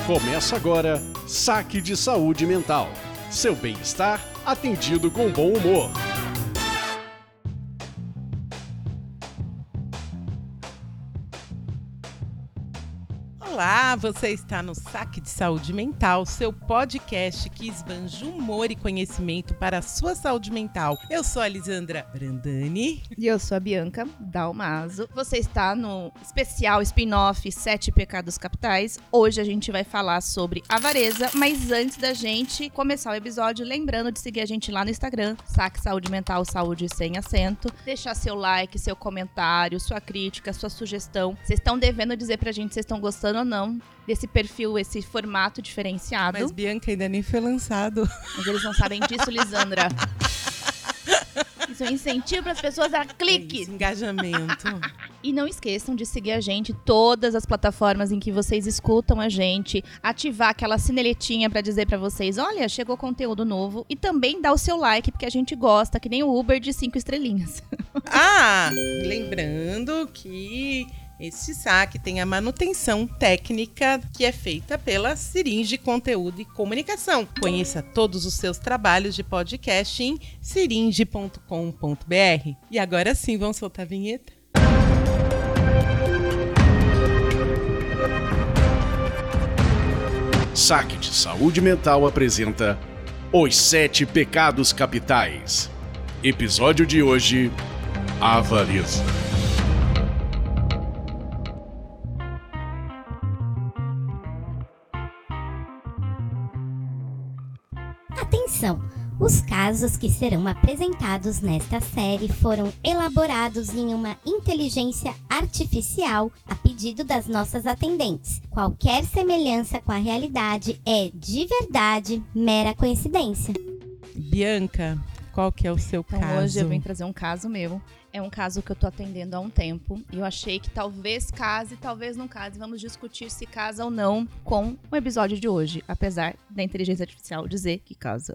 Começa agora Saque de Saúde Mental. Seu bem-estar atendido com bom humor. Olá, você está no Saque de Saúde Mental, seu podcast que esbanja humor e conhecimento para a sua saúde mental. Eu sou a Lisandra Brandani. E eu sou a Bianca Dalmaso. Você está no especial spin-off 7 Pecados Capitais. Hoje a gente vai falar sobre avareza, mas antes da gente começar o episódio, lembrando de seguir a gente lá no Instagram, Saque Saúde Mental, saúde sem acento. Deixar seu like, seu comentário, sua crítica, sua sugestão. Vocês estão devendo dizer pra gente se vocês estão gostando ou não desse perfil, esse formato diferenciado. Mas Bianca ainda nem foi lançado. Mas eles não sabem disso, Lisandra. Isso é um incentivo para as pessoas a clique. Engajamento. E não esqueçam de seguir a gente em todas as plataformas em que vocês escutam a gente, ativar aquela sinaletinha para dizer para vocês, olha, chegou conteúdo novo, e também dar o seu like, porque a gente gosta, que nem o Uber de 5 estrelinhas. Lembrando que esse saque tem a manutenção técnica que é feita pela Siringe Conteúdo e Comunicação. Conheça todos os seus trabalhos de podcast em siringe.com.br. E agora sim, vamos soltar a vinheta? Saque de Saúde Mental apresenta Os 7 Pecados Capitais. Episódio de hoje, avareza. Atenção! Os casos que serão apresentados nesta série foram elaborados em uma inteligência artificial a pedido das nossas atendentes. Qualquer semelhança com a realidade é, de verdade, mera coincidência. Bianca, qual que é o seu caso? Hoje eu vim trazer um caso meu. É um caso que eu tô atendendo há um tempo. E eu achei que talvez case, talvez não case. Vamos discutir se casa ou não com o episódio de hoje. Apesar da inteligência artificial dizer que casa.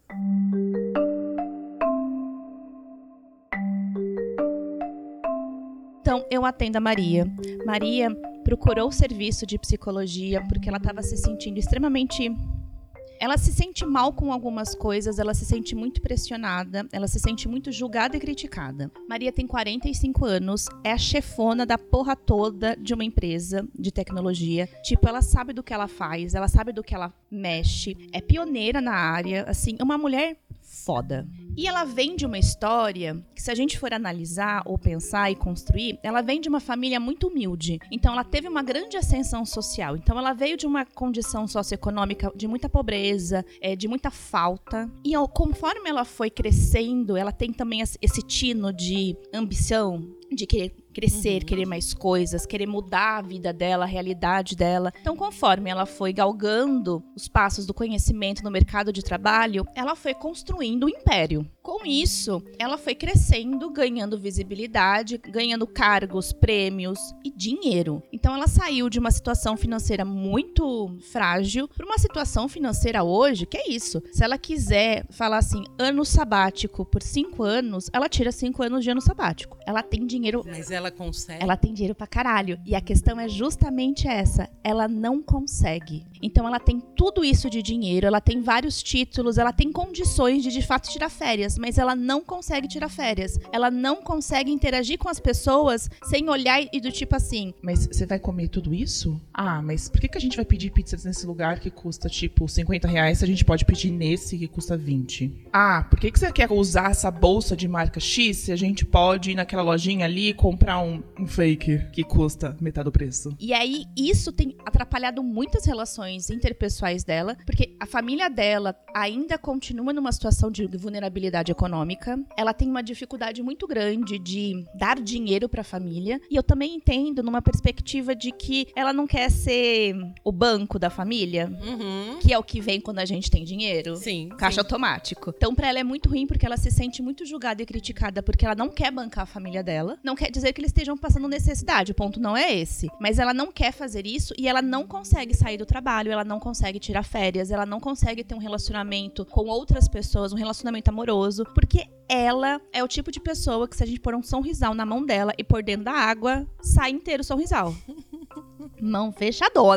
Então, eu atendo a Maria. Maria procurou o serviço de psicologia porque ela estava se sentindo extremamente... Ela se sente mal com algumas coisas, ela se sente muito pressionada, ela se sente muito julgada e criticada. Maria tem 45 anos, é a chefona da porra toda de uma empresa de tecnologia. Tipo, ela sabe do que ela faz, ela sabe do que ela mexe, é pioneira na área, assim, uma mulher foda. E ela vem de uma história que, se a gente for analisar ou pensar e construir, ela vem de uma família muito humilde. Então, ela teve uma grande ascensão social. Então, ela veio de uma condição socioeconômica de muita pobreza, de muita falta. E conforme ela foi crescendo, ela tem também esse tino de ambição, de querer crescer, querer mais coisas, querer mudar a vida dela, a realidade dela. Então, conforme ela foi galgando os passos do conhecimento no mercado de trabalho, ela foi construindo um império. Com isso, ela foi crescendo, ganhando visibilidade, ganhando cargos, prêmios e dinheiro. Então, ela saiu de uma situação financeira muito frágil para uma situação financeira hoje, que é isso. Se ela quiser falar assim, ano sabático por 5 anos, ela tira 5 anos de ano sabático. Ela tem dinheiro... Mas ela consegue? Ela tem dinheiro pra caralho. E a questão é justamente essa. Ela não consegue. Então ela tem tudo isso de dinheiro, ela tem vários títulos, ela tem condições de fato tirar férias, mas ela não consegue tirar férias. Ela não consegue interagir com as pessoas sem olhar e do tipo assim... Mas você vai comer tudo isso? Ah, mas por que a gente vai pedir pizzas nesse lugar que custa tipo R$50 se a gente pode pedir nesse que custa 20? Ah, por que você quer usar essa bolsa de marca X se a gente pode ir naquela lojinha ali e comprar um fake que custa metade do preço? E aí, isso tem atrapalhado muitas relações interpessoais dela, porque a família dela ainda continua numa situação de vulnerabilidade econômica. Ela tem uma dificuldade muito grande de dar dinheiro pra família. E eu também entendo numa perspectiva de que ela não quer ser o banco da família, que é o que vem quando a gente tem dinheiro. Sim. Caixa automático. Então, pra ela é muito ruim porque ela se sente muito julgada e criticada porque ela não quer bancar a família dela. Não quer dizer que eles estejam passando necessidade, o ponto não é esse. Mas ela não quer fazer isso e ela não consegue sair do trabalho, ela não consegue tirar férias, ela não consegue ter um relacionamento com outras pessoas, um relacionamento amoroso, porque ela é o tipo de pessoa que, se a gente pôr um sorrisal na mão dela e pôr dentro da água, sai inteiro o sorrisal. Mão fechadona.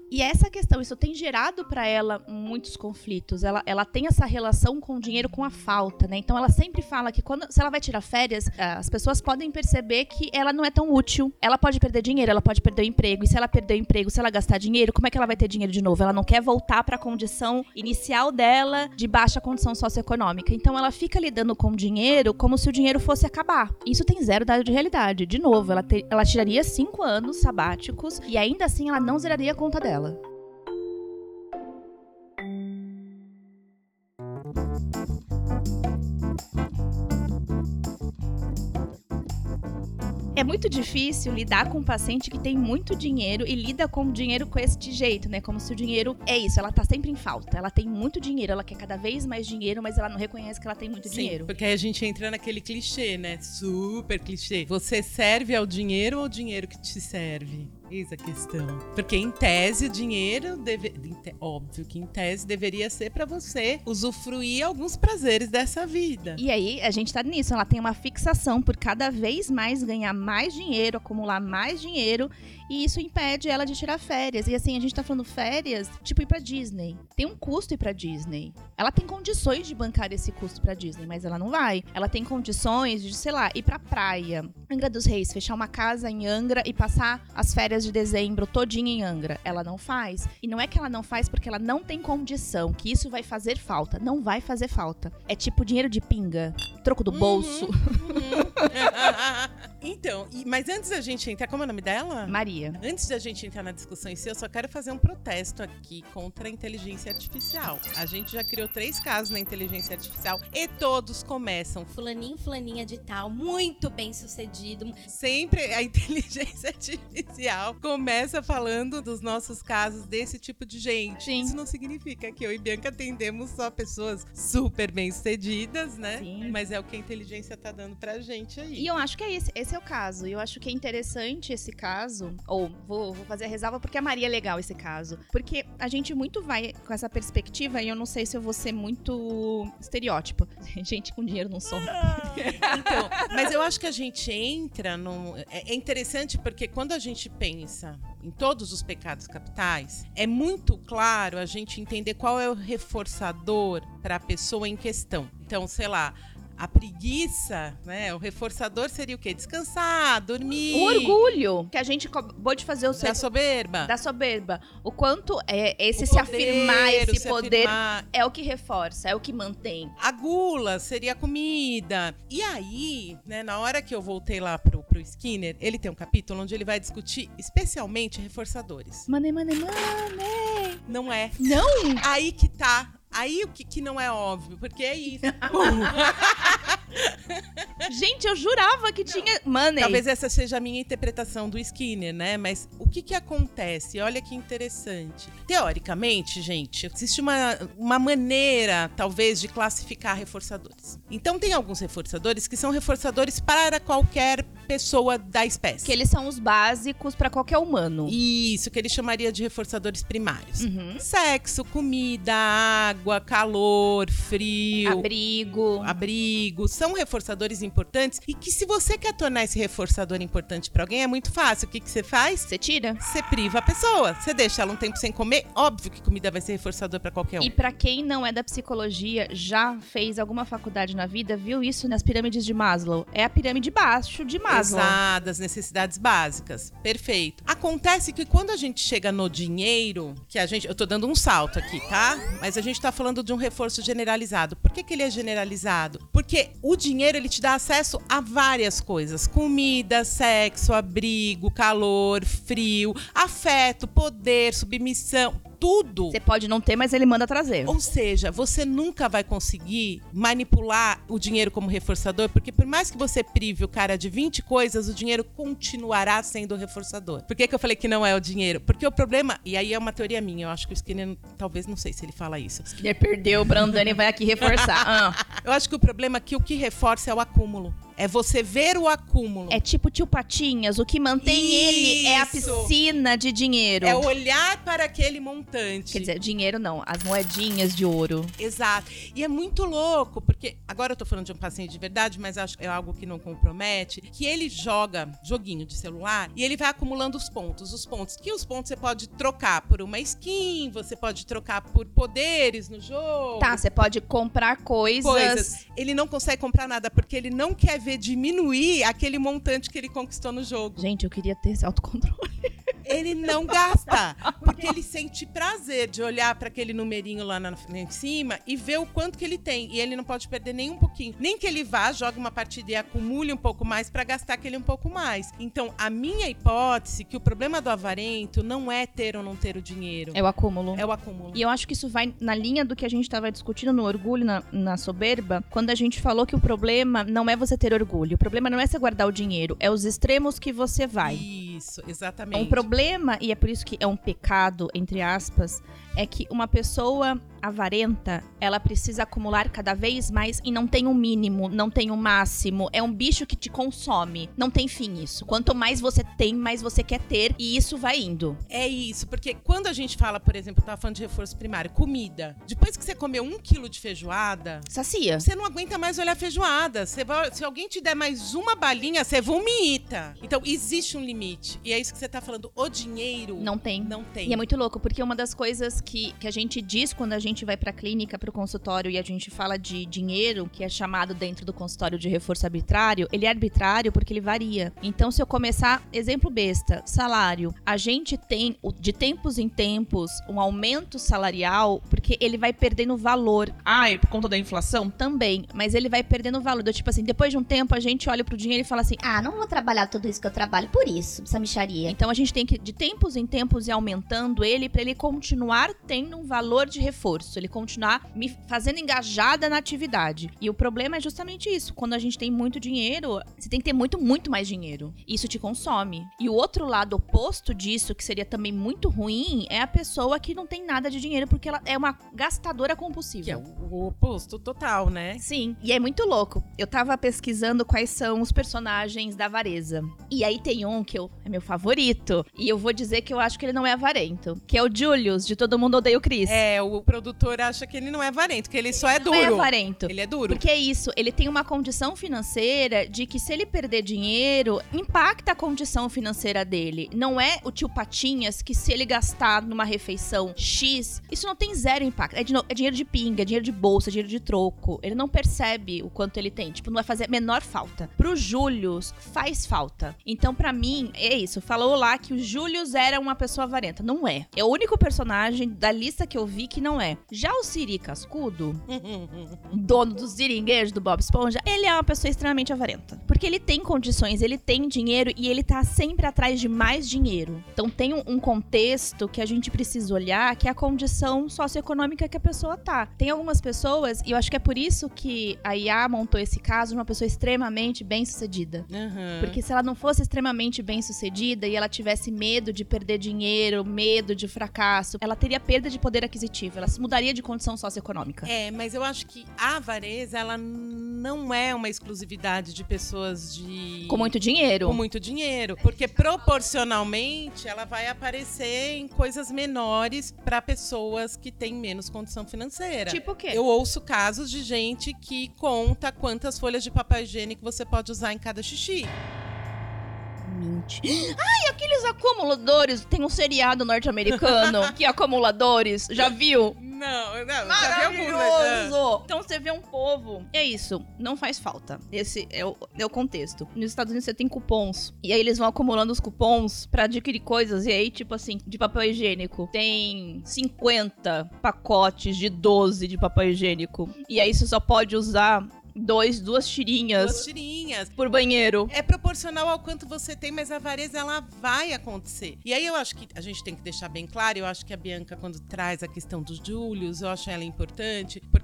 E essa questão, isso tem gerado para ela muitos conflitos. Ela tem essa relação com o dinheiro, com a falta, né? Então ela sempre fala que se ela vai tirar férias, as pessoas podem perceber que ela não é tão útil. Ela pode perder dinheiro, ela pode perder o emprego. E se ela perder o emprego, se ela gastar dinheiro, como é que ela vai ter dinheiro de novo? Ela não quer voltar para a condição inicial dela de baixa condição socioeconômica. Então ela fica lidando com o dinheiro como se o dinheiro fosse acabar. Isso tem zero dado de realidade. De novo, ela tiraria 5 anos sabáticos e ainda assim ela não zeraria a conta dela. É muito difícil lidar com um paciente que tem muito dinheiro e lida com o dinheiro com este jeito, né? Como se o dinheiro é isso, ela tá sempre em falta. Ela tem muito dinheiro, ela quer cada vez mais dinheiro, mas ela não reconhece que ela tem muito dinheiro. Porque aí a gente entra naquele clichê, né? Super clichê. Você serve ao dinheiro ou o dinheiro que te serve? Eis a questão. Porque em tese o dinheiro, óbvio que em tese deveria ser pra você usufruir alguns prazeres dessa vida. E aí a gente tá nisso, ela tem uma fixação por cada vez mais ganhar mais dinheiro, acumular mais dinheiro, e isso impede ela de tirar férias. E assim, a gente tá falando férias, tipo ir pra Disney. Tem um custo ir pra Disney. Ela tem condições de bancar esse custo pra Disney, mas ela não vai. Ela tem condições de, sei lá, ir pra praia, Angra dos Reis, fechar uma casa em Angra e passar as férias de dezembro todinha em Angra. Ela não faz. E não é que ela não faz porque ela não tem condição, que isso vai fazer falta. Não vai fazer falta. É tipo dinheiro de pinga, troco do bolso. Então, mas antes da gente entrar, como é o nome dela? Maria. Antes da gente entrar na discussão em si, eu só quero fazer um protesto aqui contra a inteligência artificial. A gente já criou 3 casos na inteligência artificial e todos começam. Fulaninho, fulaninha de tal, muito bem sucedido. Sempre a inteligência artificial começa falando dos nossos casos desse tipo de gente. Sim. Isso não significa que eu e Bianca atendemos só pessoas super bem-sucedidas, né? Sim. Mas é o que a inteligência tá dando pra gente aí. E eu acho que é esse é o caso. E eu acho que é interessante esse caso, ou vou fazer a ressalva porque a Maria é legal esse caso. Porque a gente muito vai com essa perspectiva, e eu não sei se eu vou ser muito estereótipo. Gente com dinheiro não sofre. Então, mas eu acho que a gente entra num... É interessante porque quando a gente pensa em todos os pecados capitais, é muito claro a gente entender qual é o reforçador para a pessoa em questão. Então, sei lá, a preguiça, né? O reforçador seria o quê? Descansar, dormir. O orgulho, que a gente acabou de fazer Da soberba. Da soberba. O quanto esse O se poder, afirmar, esse se poder afirmar. é o que reforça, é o que mantém. A gula seria a comida. E aí, né, na hora que eu voltei lá pro Skinner, ele tem um capítulo onde ele vai discutir especialmente reforçadores. Money. Não é. Não! Aí que tá. Aí o que não é óbvio, porque é isso. Gente, eu jurava que tinha money. Talvez essa seja a minha interpretação do Skinner, né? Mas o que acontece? Olha que interessante. Teoricamente, gente, existe uma maneira, talvez, de classificar reforçadores. Então, tem alguns reforçadores que são reforçadores para qualquer pessoa da espécie. Que eles são os básicos para qualquer humano. Isso, que ele chamaria de reforçadores primários. Uhum. Sexo, comida, água, calor, frio, abrigo, são reforçadores importantes e que se você quer tornar esse reforçador importante para alguém é muito fácil. O que você faz? Você tira. Você priva a pessoa. Você deixa ela um tempo sem comer, óbvio que comida vai ser reforçador para qualquer um. E para quem não é da psicologia, já fez alguma faculdade na vida, viu isso nas pirâmides de Maslow. É a pirâmide baixo de Maslow. Exato, as necessidades básicas. Perfeito. Acontece que quando a gente chega no dinheiro, eu tô dando um salto aqui, tá? Mas a gente tá falando de um reforço generalizado. Por que ele é generalizado? Porque o dinheiro, ele te dá acesso a várias coisas. Comida, sexo, abrigo, calor, frio, afeto, poder, submissão, tudo. Você pode não ter, mas ele manda trazer. Ou seja, você nunca vai conseguir manipular o dinheiro como reforçador, porque por mais que você prive o cara de 20 coisas, o dinheiro continuará sendo o reforçador. Por que eu falei que não é o dinheiro? Porque o problema, e aí é uma teoria minha, eu acho que o Skinner, talvez, não sei se ele fala isso. Skinner perdeu, o Brandani vai aqui reforçar. Eu acho que o problema é que o que reforça é o acúmulo. É você ver o acúmulo. É tipo tio Patinhas, o que mantém ele é a piscina de dinheiro. É olhar para aquele montante. Quer dizer, dinheiro não, as moedinhas de ouro. Exato. E é muito louco, porque agora eu tô falando de um paciente de verdade, mas acho que é algo que não compromete, que ele joga joguinho de celular e ele vai acumulando os pontos. Os pontos você pode trocar por uma skin, você pode trocar por poderes no jogo. Tá, você pode comprar coisas. Ele não consegue comprar nada, porque ele não quer ver diminuir aquele montante que ele conquistou no jogo. Gente, eu queria ter esse autocontrole. Ele não gasta, porque ele sente prazer de olhar para aquele numerinho lá em cima e ver o quanto que ele tem. E ele não pode perder nem um pouquinho. Nem que ele vá, jogue uma partida e acumule um pouco mais para gastar aquele um pouco mais. Então, a minha hipótese que o problema do avarento não é ter ou não ter o dinheiro. É o acúmulo. É o acúmulo. E eu acho que isso vai na linha do que a gente estava discutindo no orgulho, na soberba, quando a gente falou que o problema não é você ter orgulho. O problema não é você guardar o dinheiro, é os extremos que você vai. Isso, exatamente. Um problema, e é por isso que é um pecado, entre aspas, é que uma pessoa avarenta, ela precisa acumular cada vez mais e não tem um mínimo, não tem um máximo. É um bicho que te consome. Não tem fim isso. Quanto mais você tem, mais você quer ter e isso vai indo. É isso, porque quando a gente fala, por exemplo, eu tava falando de reforço primário, comida. Depois que você comeu 1 quilo de feijoada, Sacia. você não aguenta mais olhar feijoada. Se alguém te der mais uma balinha, você vomita. Então, existe um limite. E é isso que você tá falando. O dinheiro... Não tem. Não tem. E é muito louco, porque uma das coisas que a gente diz quando a gente vai pra clínica, pro consultório, e a gente fala de dinheiro, que é chamado dentro do consultório de reforço arbitrário, ele é arbitrário porque ele varia. Então, se eu começar, exemplo besta, salário, a gente tem, de tempos em tempos, um aumento salarial, porque ele vai perdendo valor. Ah, e por conta da inflação? Também, mas ele vai perdendo valor. Tipo assim, depois de um tempo, a gente olha pro dinheiro e fala assim, Ah, não vou trabalhar tudo isso que eu trabalho por isso, essa mixaria. então a gente tem que, de tempos em tempos, ir aumentando ele pra ele continuar tendo um valor de reforço, ele continuar me fazendo engajada na atividade. E o problema é justamente isso. Quando a gente tem muito dinheiro, você tem que ter muito, muito mais dinheiro. Isso te consome. E o outro lado oposto disso, que seria também muito ruim, é a pessoa que não tem nada de dinheiro porque ela é uma gastadora compulsiva. Que é o oposto total, né? Sim, e é muito louco. Eu tava pesquisando quais são os personagens da avareza. E aí tem um que é meu favorito. E eu vou dizer que eu acho que ele não é avarento. Que é o Julius, de Todo Mundo Odeia o Chris. É, o produtor acha que ele não é avarento, que ele só é duro. Não é avarento. Ele é duro. Porque é isso, ele tem uma condição financeira de que se ele perder dinheiro, impacta a condição financeira dele. Não é o tio Patinhas que se ele gastar numa refeição X, isso não tem zero impacto. É dinheiro de pinga, é dinheiro de bolsa, é dinheiro de troco. Ele não percebe o quanto ele tem. Tipo, não vai fazer a menor falta. Pro Julius, faz falta. Então, pra mim, é isso. Falou lá que o Julius era uma pessoa avarenta. Não é. É o único personagem da lista que eu vi que não é. Já o Siri Cascudo, dono dos seringueiros do Bob Esponja, ele é uma pessoa extremamente avarenta. Porque ele tem condições, ele tem dinheiro e ele tá sempre atrás de mais dinheiro. Então tem um contexto que a gente precisa olhar, que é a condição socioeconômica que a pessoa tá. Tem algumas pessoas, e eu acho que é por isso que a IA montou esse caso de uma pessoa extremamente bem-sucedida. Porque se ela não fosse extremamente bem-sucedida e ela tivesse medo de perder dinheiro, medo de fracasso, ela teria perda de poder aquisitivo, ela se mudaria de condição socioeconômica. É, mas eu acho que a avareza, ela não é uma exclusividade de pessoas com muito dinheiro. Com muito dinheiro. Porque proporcionalmente ela vai aparecer em coisas menores para pessoas que têm menos condição financeira. Tipo o quê? Eu ouço casos de gente que conta quantas folhas de papel higiênico você pode usar em cada xixi. Ai, aqueles acumuladores. Tem um seriado norte-americano que é acumuladores. Já viu? Não, Maravilhoso! Então você vê um povo. É isso, não faz falta. Esse é o contexto. Nos Estados Unidos você tem cupons. E aí eles vão acumulando os cupons pra adquirir coisas. E aí, tipo assim, de papel higiênico, tem 50 pacotes de 12 de papel higiênico. E aí você só pode usar duas tirinhas por banheiro. É proporcional ao quanto você tem, mas a avareza, ela vai acontecer. E aí eu acho que a gente tem que deixar bem claro, eu acho que a Bianca, quando traz a questão dos Július, eu acho ela importante, porque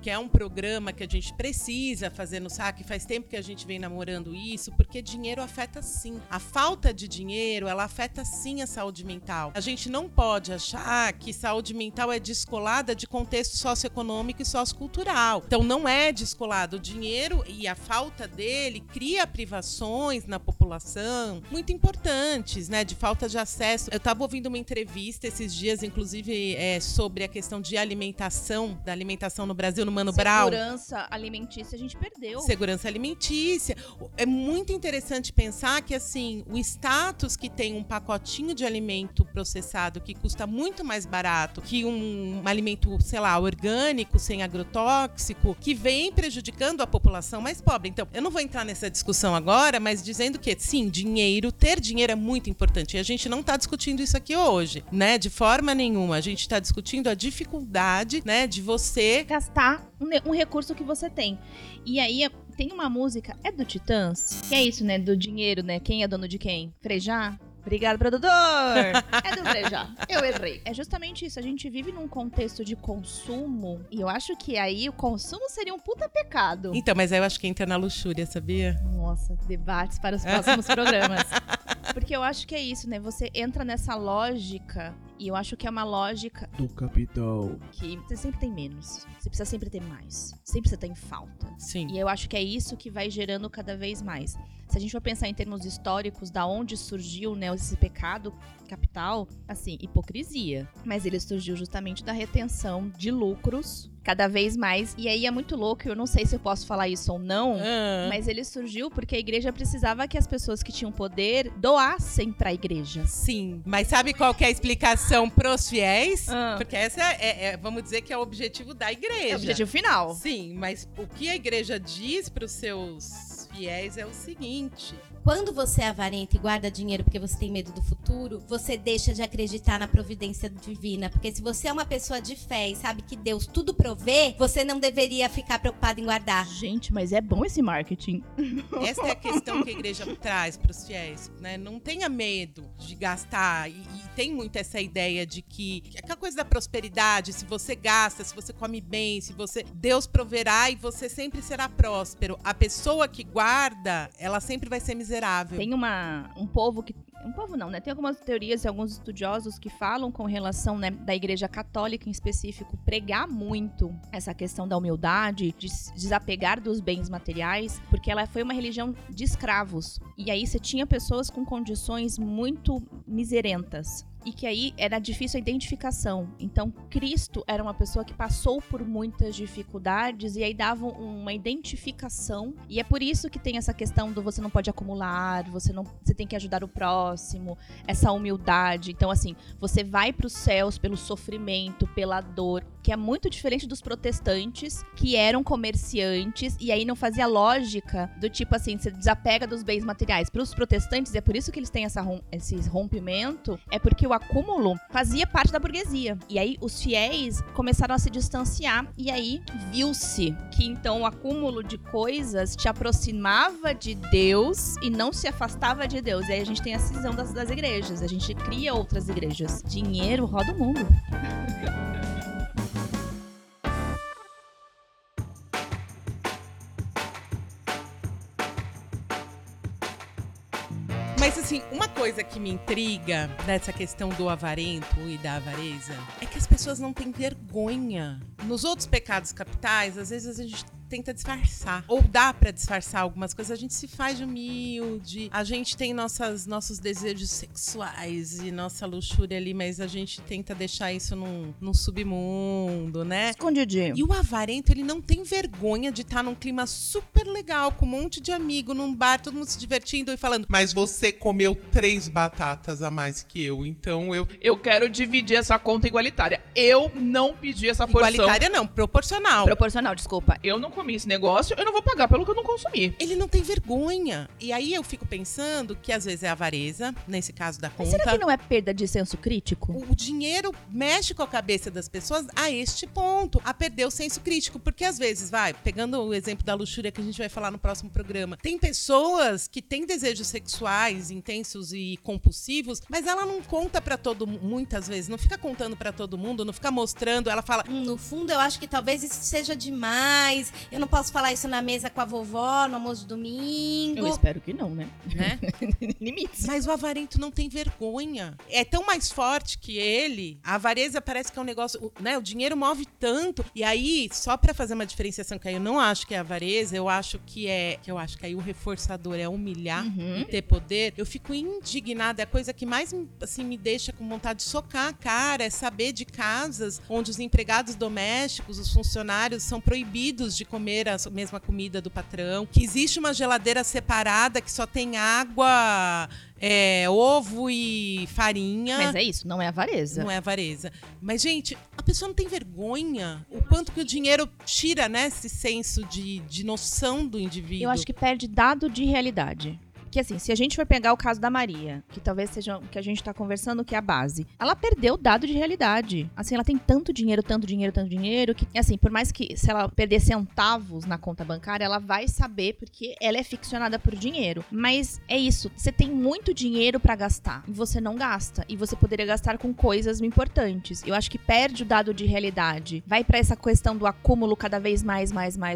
que é um programa que a gente precisa fazer no SAC, faz tempo que a gente vem namorando isso, porque dinheiro afeta sim. A falta de dinheiro, ela afeta sim a saúde mental. A gente não pode achar que saúde mental é descolada de contexto socioeconômico e sociocultural. Então não é descolado. O dinheiro e a falta dele cria privações na população muito importantes, né? De falta de acesso. Eu estava ouvindo uma entrevista esses dias, inclusive, sobre a questão de alimentação, da alimentação no Brasil, no Mano Brown. Segurança alimentícia a gente perdeu. Segurança alimentícia. É muito interessante pensar que, assim, o status que tem um pacotinho de alimento processado que custa muito mais barato que um alimento, sei lá, orgânico, sem agrotóxico, que vem prejudicando a população mais pobre. Então, eu não vou entrar nessa discussão agora, mas dizendo que, sim, ter dinheiro é muito importante. E a gente não está discutindo isso aqui hoje, né? De forma nenhuma. A gente está discutindo a dificuldade, né, de você gastar um recurso que você tem. E aí, tem uma música, é do Titãs, que é isso, né, do dinheiro, né? Quem é dono de quem? Frejá? Obrigado, produtor! É do Frejá. Eu errei. É justamente isso. A gente vive num contexto de consumo e eu acho que aí o consumo seria um puta pecado. Então, mas aí eu acho que entra na luxúria, sabia? Nossa, debates para os próximos programas. Porque eu acho que é isso, né? Você entra nessa lógica e eu acho que é uma lógica do capital. Que você sempre tem menos. Você precisa sempre ter mais. Sempre você tá em falta. Sim. E eu acho que é isso que vai gerando cada vez mais. Se a gente for pensar em termos históricos, da onde surgiu, né, esse pecado capital, assim, hipocrisia. Mas ele surgiu justamente da retenção de lucros cada vez mais. E aí é muito louco, eu não sei se eu posso falar isso ou não, mas ele surgiu porque a igreja precisava que as pessoas que tinham poder doassem pra igreja. Sim, mas sabe qual que é a explicação pros fiéis? Porque essa vamos dizer que é o objetivo da igreja. É o objetivo final. Sim, mas o que a igreja diz pros seus fiéis é o seguinte: quando você é avarento e guarda dinheiro porque você tem medo do futuro, você deixa de acreditar na providência divina. Porque se você é uma pessoa de fé e sabe que Deus tudo provê, você não deveria ficar preocupado em guardar. Gente, mas é bom esse marketing. Essa é a questão que a igreja traz para os fiéis, né? Não tenha medo de gastar. E tem muito essa ideia de que aquela coisa da prosperidade, se você gasta, se você come bem, Deus proverá e você sempre será próspero. A pessoa que guarda, ela sempre vai ser miserável. Tem um povo que... Um povo não, né? Tem algumas teorias e alguns estudiosos que falam com relação, né, da igreja católica em específico, pregar muito essa questão da humildade, de se desapegar dos bens materiais, porque ela foi uma religião de escravos. E aí você tinha pessoas com condições muito miserentas. E que aí era difícil a identificação. Então, Cristo era uma pessoa que passou por muitas dificuldades e aí davam uma identificação. E é por isso que tem essa questão do você não pode acumular, você tem que ajudar o próximo, essa humildade. Então, assim, você vai para os céus pelo sofrimento, pela dor, que é muito diferente dos protestantes, que eram comerciantes e aí não fazia lógica do tipo assim, você desapega dos bens materiais. Para os protestantes, é por isso que eles têm esse rompimento, é porque o acúmulo fazia parte da burguesia. E aí os fiéis começaram a se distanciar e aí viu-se que então o acúmulo de coisas te aproximava de Deus e não se afastava de Deus. E aí a gente tem a cisão das igrejas, a gente cria outras igrejas. Dinheiro roda o mundo. Mas assim, uma coisa que me intriga nessa questão do avarento e da avareza é que as pessoas não têm vergonha. Nos outros pecados capitais, às vezes a gente tenta disfarçar. Ou dá pra disfarçar algumas coisas. A gente se faz de humilde, a gente tem nossos desejos sexuais e nossa luxúria ali, mas a gente tenta deixar isso num submundo, né? Escondidinho. E o avarento, ele não tem vergonha de estar num clima super legal, com um monte de amigo, num bar, todo mundo se divertindo e falando: mas você comeu 3 batatas a mais que eu, então eu quero dividir essa conta igualitária. Eu não pedi essa porção. Igualitária não, proporcional. Proporcional, desculpa. Eu não comi comi esse negócio, eu não vou pagar pelo que eu não consumi. Ele não tem vergonha. E aí eu fico pensando que às vezes é avareza, nesse caso da Mas conta. será que não é perda de senso crítico? O dinheiro mexe com a cabeça das pessoas a este ponto, a perder o senso crítico. Porque às vezes, pegando o exemplo da luxúria que a gente vai falar no próximo programa, tem pessoas que têm desejos sexuais intensos e compulsivos, mas ela não conta pra todo mundo, muitas vezes, não fica contando pra todo mundo, não fica mostrando, ela fala... No fundo, eu acho que talvez isso seja demais. Eu não posso falar isso na mesa com a vovó, no almoço de domingo. Eu espero que não, né? Limites. Mas o avarento não tem vergonha. É tão mais forte que ele. A avareza parece que é um negócio, né? O dinheiro move tanto. E aí, só pra fazer uma diferenciação, que aí eu não acho que é avareza, eu acho que aí o reforçador é humilhar e ter poder. Eu fico indignada. É a coisa que mais, assim, me deixa com vontade de socar a cara, é saber de casas onde os empregados domésticos, os funcionários, são proibidos de comer a mesma comida do patrão, que existe uma geladeira separada que só tem água, ovo e farinha. Mas é isso, não é avareza. Não é avareza. Mas, gente, a pessoa não tem vergonha. O quanto que o dinheiro tira, né, esse senso de noção do indivíduo. Eu acho que perde dado de realidade. Porque assim, se a gente for pegar o caso da Maria, que talvez seja o que a gente tá conversando, que é a base, ela perdeu o dado de realidade. Assim, ela tem tanto dinheiro, que, assim, por mais que se ela perder centavos na conta bancária, ela vai saber porque ela é ficcionada por dinheiro. Mas é isso, você tem muito dinheiro pra gastar e você não gasta. E você poderia gastar com coisas importantes. Eu acho que perde o dado de realidade. Vai pra essa questão do acúmulo cada vez mais,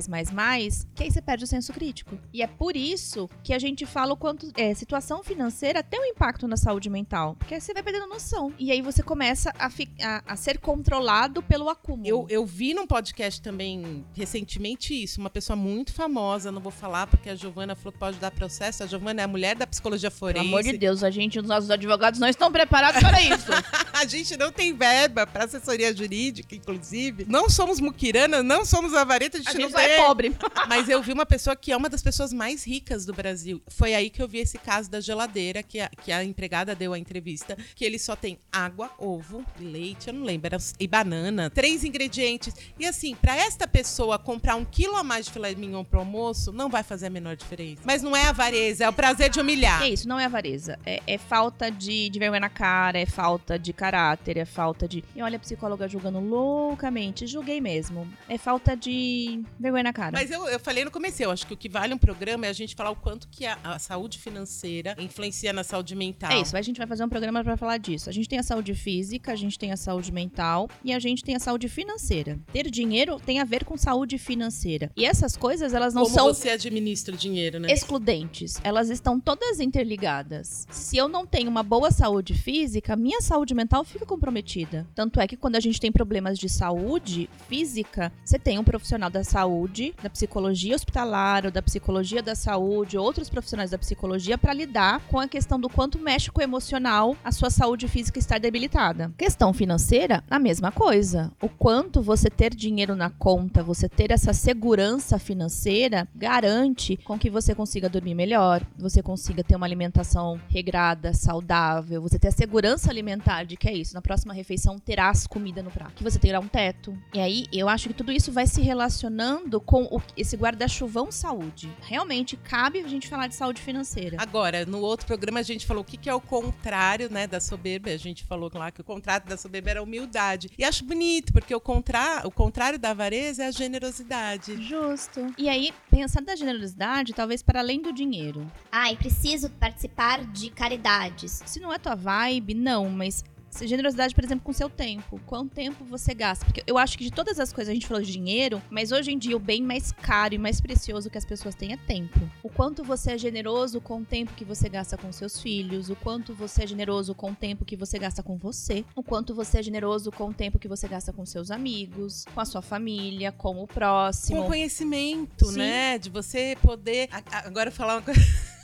que aí você perde o senso crítico. E é por isso que a gente fala o quanto situação financeira tem um impacto na saúde mental. Porque aí você vai perdendo noção. E aí você começa a ser controlado pelo acúmulo. Eu vi num podcast também, recentemente, isso. Uma pessoa muito famosa, não vou falar porque a Giovana falou que pode dar processo. A Giovana é a mulher da psicologia forense. Pelo amor de Deus, os nossos advogados não estão preparados para isso. A gente não tem verba para assessoria jurídica, inclusive. Não somos muquirana, não somos avareta, a gente não é pobre. Mas eu vi uma pessoa que é uma das pessoas mais ricas do Brasil. Foi aí que eu vi esse caso da geladeira, que a empregada deu a entrevista, que ele só tem água, ovo, leite, eu não lembro, e banana, 3 ingredientes. E assim, pra esta pessoa comprar 1 quilo a mais de filé mignon pro almoço, não vai fazer a menor diferença. Mas não é avareza, é o prazer de humilhar. É isso, não é avareza. É falta de vergonha na cara, é falta de caráter, é falta de... E olha a psicóloga julgando loucamente, julguei mesmo. É falta de vergonha na cara. Mas eu falei no começo, eu acho que o que vale um programa é a gente falar o quanto que a saúde financeira influencia na saúde mental. É isso, a gente vai fazer um programa pra falar disso. A gente tem a saúde física, a gente tem a saúde mental e a gente tem a saúde financeira. Ter dinheiro tem a ver com saúde financeira. E essas coisas, elas não são... Como você administra o dinheiro, né? Excludentes. Elas estão todas interligadas. Se eu não tenho uma boa saúde física, minha saúde mental fica comprometida. Tanto é que quando a gente tem problemas de saúde física, você tem um profissional da saúde, da psicologia hospitalar ou da psicologia da saúde, outros profissionais da psicologia para lidar com a questão do quanto mexe com o emocional a sua saúde física estar debilitada. Questão financeira, a mesma coisa. O quanto você ter dinheiro na conta, você ter essa segurança financeira, garante com que você consiga dormir melhor, você consiga ter uma alimentação regrada, saudável, você ter a segurança alimentar de que é isso, na próxima refeição terás comida no prato, que você terá um teto. E aí, eu acho que tudo isso vai se relacionando com esse guarda-chuvão saúde. Realmente, cabe a gente falar de saúde financeira. Agora, no outro programa a gente falou o que é o contrário, né, da soberba. A gente falou lá que o contrário da soberba era a humildade. E acho bonito, porque o contrário da avareza é a generosidade. Justo. E aí, pensando na generosidade, talvez para além do dinheiro. E preciso participar de caridades. Se não é tua vibe, não, mas... Generosidade, por exemplo, com seu tempo. Quanto tempo você gasta? Porque eu acho que de todas as coisas, a gente falou de dinheiro, mas hoje em dia o bem mais caro e mais precioso que as pessoas têm é tempo. O quanto você é generoso com o tempo que você gasta com seus filhos, o quanto você é generoso com o tempo que você gasta com você, o quanto você é generoso com o tempo que você gasta com seus amigos, com a sua família, com o próximo. Com conhecimento, Sim. né? De você poder... Agora falar uma coisa...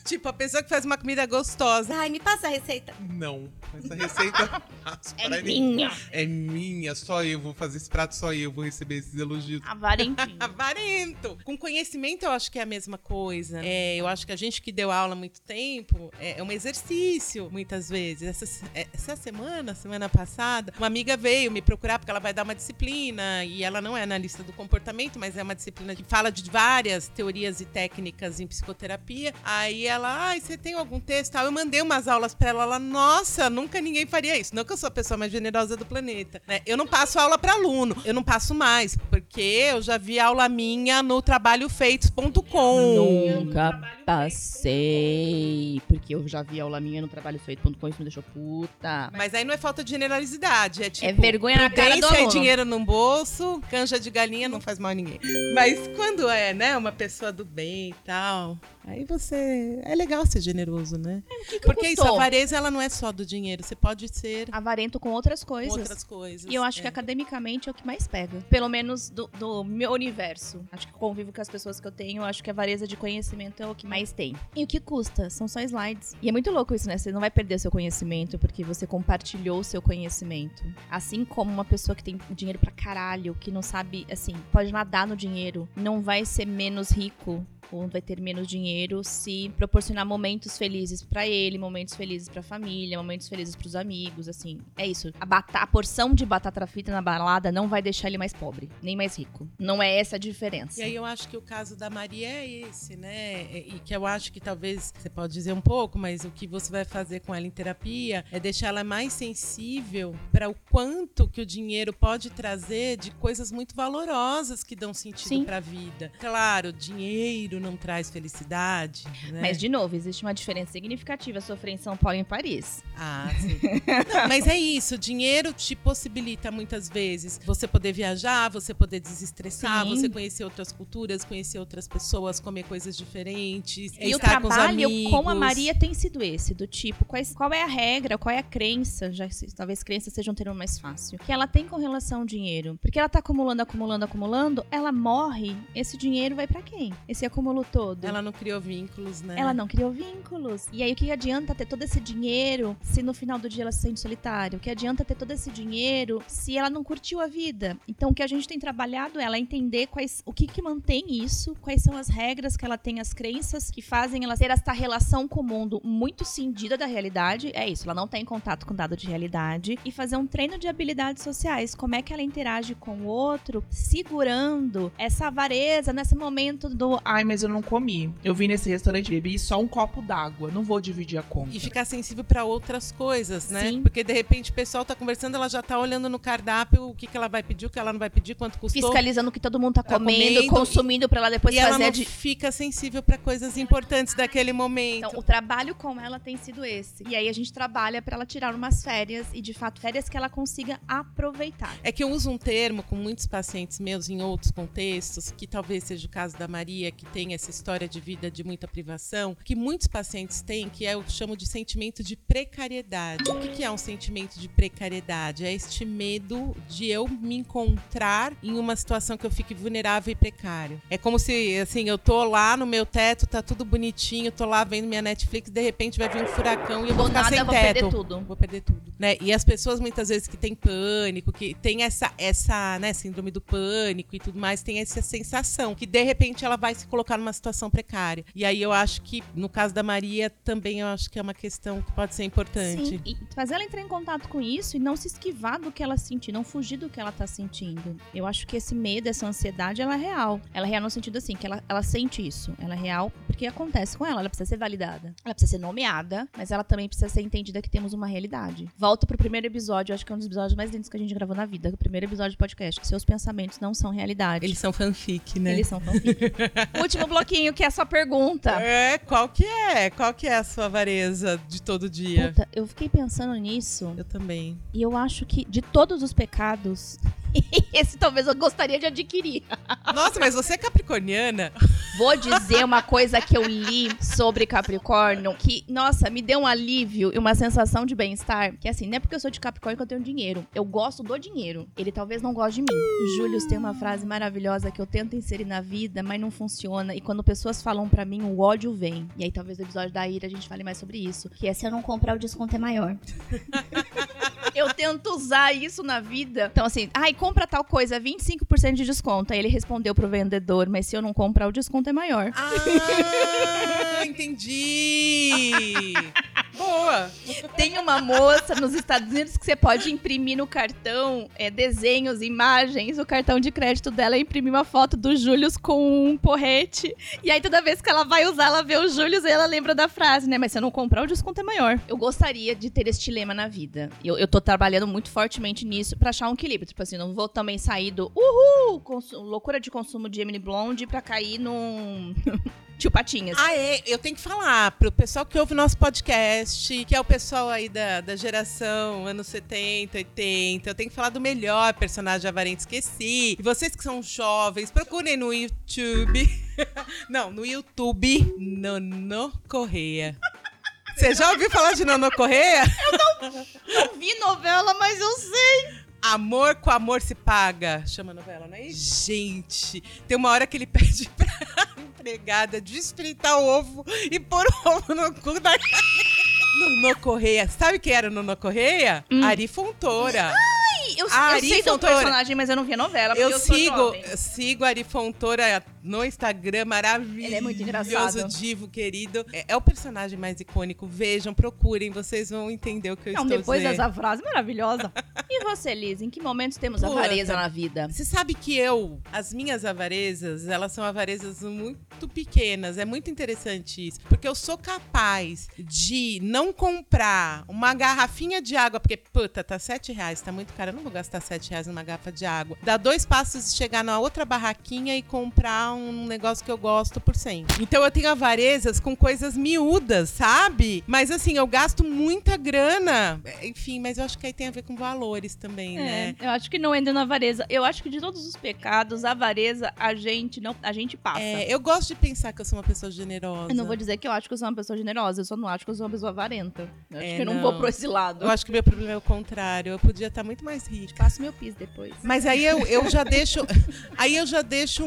Tipo, a pessoa que faz uma comida gostosa. Ai, me passa a receita. Não, essa receita É minha. é minha, só eu vou fazer esse prato, só eu vou receber esses elogios. Avarentinho. Avarento. Com conhecimento, eu acho que é a mesma coisa. Eu acho que a gente que deu aula há muito tempo, é um exercício, muitas vezes. Essa semana passada, uma amiga veio me procurar porque ela vai dar uma disciplina e ela não é analista do comportamento, mas é uma disciplina que fala de várias teorias e técnicas em psicoterapia. Aí ela, você tem algum texto? Eu mandei umas aulas pra ela, nossa, nunca ninguém faria isso. Não que eu sou a pessoa mais generosa do planeta, né? Eu não passo aula pra aluno, eu não passo mais, porque eu já vi aula minha no trabalhofeitos.com. Nunca passei, porque eu já vi aula minha no trabalhofeito.com, isso me deixou puta. Mas aí não é falta de generosidade, é tipo... É vergonha na cara do prudência e aluno. dinheiro no bolso, canja de galinha não faz mal a ninguém. Mas quando é, né, uma pessoa do bem e tal, aí você... É legal ser generoso, né? Porque isso, a avareza, ela não é só do dinheiro, você pode ser avarento com outras coisas. outras coisas. E eu acho que academicamente é o que mais pega. Pelo menos do meu universo. Acho que convivo com as pessoas que eu tenho, eu acho que a avareza de conhecimento é o que mais tem. E o que custa? São só slides. E é muito louco isso, né? Você não vai perder seu conhecimento porque você compartilhou o seu conhecimento. Assim como uma pessoa que tem dinheiro pra caralho, que não sabe, assim, pode nadar no dinheiro, não vai ser menos rico ou vai ter menos dinheiro se proporcionar momentos felizes pra ele, momentos felizes pra família, momentos felizes pros amigos, assim. É isso. A porção de batata frita na balada não vai deixar ele mais pobre, nem mais rico. Não é essa a diferença. E aí eu acho que o caso da Maria é esse, né? E que eu acho que talvez, você pode dizer um pouco, mas o que você vai fazer com ela em terapia é deixar ela mais sensível para o quanto que o dinheiro pode trazer de coisas muito valorosas que dão sentido pra vida. Claro, dinheiro não traz felicidade, né? Mas, de novo, existe uma diferença significativa sofrer em São Paulo e em Paris. Ah, sim. Não, mas é isso, dinheiro te possibilita muitas vezes você poder viajar, você poder desestressar, Sim. você conhecer outras culturas, conhecer outras pessoas, comer coisas diferentes, E o estar com os trabalho amigos. com a Maria tem sido esse, do tipo, qual é a regra, qual é a crença, talvez crença seja um termo mais fácil, que ela tem com relação ao dinheiro. Porque ela tá acumulando, ela morre, esse dinheiro vai pra quem? Esse acúmulo todo. Ela não criou vínculos, né? Ela não criou vínculos. E aí, o que adianta ter todo esse dinheiro se no final do dia ela se sente solitária? O que adianta ter todo esse dinheiro se ela não curtiu a vida? Então, o que a gente tem trabalhado é ela entender o que mantém isso, quais são as regras que ela tem, as crenças que fazem ela ter essa relação com o mundo muito cindida da realidade. É isso, ela não tem contato com dado de realidade. E fazer um treino de habilidades sociais. Como é que ela interage com o outro, segurando essa avareza nesse momento do... Ai, mas eu não comi. Eu vim nesse restaurante, bebi só um copo d'água. Não vou dividir a conta. E ficar sensível para outras coisas, né? Sim. Porque de repente o pessoal tá conversando, ela já tá olhando no cardápio o que ela vai pedir, o que ela não vai pedir, quanto custou. Fiscalizando o que todo mundo tá comendo, comendo, consumindo, pra ela depois E ela fazer não fica sensível para coisas importantes daquele momento. Então, o trabalho com ela tem sido esse. E aí a gente trabalha pra ela tirar umas férias e, de fato, férias que ela consiga aproveitar. É que eu uso um termo com muitos pacientes meus em outros contextos, que talvez seja o caso da Maria, que tem essa história de vida de muita privação, que muitos pacientes têm, que eu chamo de sentimento de precariedade. O que é um sentimento de precariedade? É este medo de eu me encontrar em uma situação que eu fique vulnerável e precário. É como se, assim, eu tô lá no meu teto, tá tudo bonitinho, tô lá vendo minha Netflix, de repente vai vir um furacão e eu vou ficar sem teto. Vou perder tudo. Vou perder tudo, né? E as pessoas, muitas vezes, que têm pânico, que tem essa né, síndrome do pânico e tudo mais, tem essa sensação que, de repente, ela vai se colocar numa situação precária. E aí eu acho que, no caso da Maria, também eu acho que é uma questão que pode ser importante. Sim, e fazer ela entrar em contato com isso e não se esquivar do que ela sentir, não fugir do que ela tá sentindo. Eu acho que esse medo, essa ansiedade, ela é real. Ela é real no sentido assim, que ela sente isso. Ela é real porque acontece com ela. Ela precisa ser validada. Ela precisa ser nomeada, mas ela também precisa ser entendida que temos uma realidade. Volto pro primeiro episódio, acho que é um dos episódios mais lindos que a gente gravou na vida. O primeiro episódio do podcast, que seus pensamentos não são realidade. Eles são fanfic, né? Eles são fanfic. Último bloquinho, que é a sua pergunta. Qual que é? Qual que é a sua avareza de todo dia? Puta, eu fiquei pensando nisso. Eu também. E eu acho que de todos os pecados, Esse talvez eu gostaria de adquirir. Nossa, mas você é capricorniana? Vou dizer uma coisa que eu li sobre Capricórnio, que, nossa, me deu um alívio e uma sensação de bem-estar. Que assim, não é porque eu sou de Capricórnio que eu tenho dinheiro. Eu gosto do dinheiro. Ele talvez não goste de mim. O Júlio tem uma frase maravilhosa que eu tento inserir na vida, mas não funciona. E quando pessoas falam pra mim, o ódio vem. E aí talvez no episódio da ira a gente fale mais sobre isso. Que é se eu não comprar, o desconto é maior. Eu tento usar isso na vida. Então assim, compra tal coisa, 25% de desconto. Aí ele respondeu pro vendedor, mas se eu não comprar, o desconto é maior. Ah, entendi! Boa! Tem uma moça nos Estados Unidos que você pode imprimir no cartão desenhos, imagens. O cartão de crédito dela imprimir uma foto do Júlio com um porrete. E aí toda vez que ela vai usar, ela vê o Júlio e ela lembra da frase, né? Mas se eu não comprar, o desconto é maior. Eu gostaria de ter este lema na vida. Eu tô trabalhando muito fortemente nisso pra achar um equilíbrio. Tipo assim, não vou também sair do loucura de consumo de Emily Blonde pra cair num... Tio Patinhas. Eu tenho que falar pro pessoal que ouve nosso podcast, que é o pessoal aí da geração anos 70, 80. Eu tenho que falar do melhor personagem avarento, esqueci. E vocês que são jovens, procurem no YouTube. Não, no YouTube, Nono Correia. Você já ouviu falar de Nono Correia? Eu não vi novela, mas eu sei. Amor com amor se paga. Chama a novela, não é isso? Gente, tem uma hora que ele pede pra empregada desfritar o ovo e pôr o ovo no cu da... Nono Correia. Sabe quem era o Nono Correia? Ari Fontoura. Eu sei do personagem, mas eu não vi a novela. Eu sigo a Ari Fontoura no Instagram, maravilhoso. Ele é muito engraçado. Divo, querido. É o personagem mais icônico. Vejam, procurem, vocês vão entender o que eu estou dizendo. Depois dessa frase maravilhosa. E você, Liz, em que momentos temos avareza na vida? Você sabe que as minhas avarezas, elas são avarezas muito pequenas. É muito interessante isso. Porque eu sou capaz de não comprar uma garrafinha de água, porque, puta, tá R$7, tá muito caro. Eu não vou gastar R$7 numa garrafa de água. Dar 2 passos e chegar na outra barraquinha e comprar um negócio que eu gosto por 100. Então eu tenho avarezas com coisas miúdas, sabe? Mas assim, eu gasto muita grana. Enfim, mas eu acho que aí tem a ver com valores também, né? Eu acho que não entra na avareza. Eu acho que de todos os pecados, a avareza a gente passa. Eu gosto de pensar que eu sou uma pessoa generosa. Eu não vou dizer que eu acho que eu sou uma pessoa generosa, eu só não acho que eu sou uma pessoa avarenta. Eu acho que eu não vou por esse lado. Eu acho que meu problema é o contrário. Eu podia estar muito mais rica. Passo meu PIS depois. Mas aí eu já deixo. Aí eu já deixo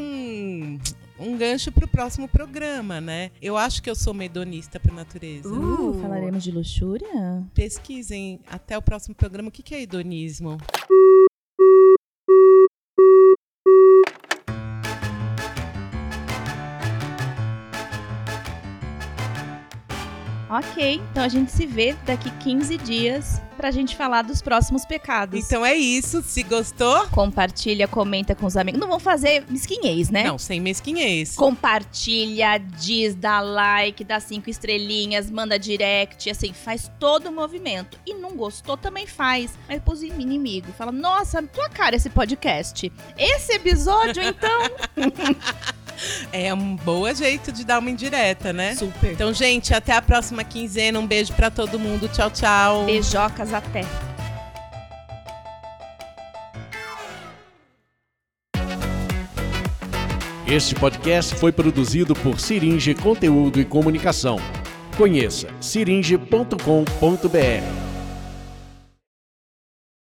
um gancho pro próximo programa, né? Eu acho que eu sou hedonista por natureza. Falaremos de luxúria? Pesquisem até o próximo programa o que é hedonismo. Ok, então a gente se vê daqui 15 dias pra gente falar dos próximos pecados. Então é isso, se gostou... Compartilha, comenta com os amigos. Não vão fazer mesquinhez, né? Não, sem mesquinhez. Compartilha, diz, dá like, dá 5 estrelinhas, manda direct, assim, faz todo o movimento. E não gostou, também faz. Mas pôs em inimigo. Fala, nossa, tua cara esse podcast. Esse episódio, então... É um bom jeito de dar uma indireta, né? Super. Então, gente, até a próxima quinzena. Um beijo pra todo mundo. Tchau, tchau. Beijocas até. Este podcast foi produzido por Siringe Conteúdo e Comunicação. Conheça siringe.com.br.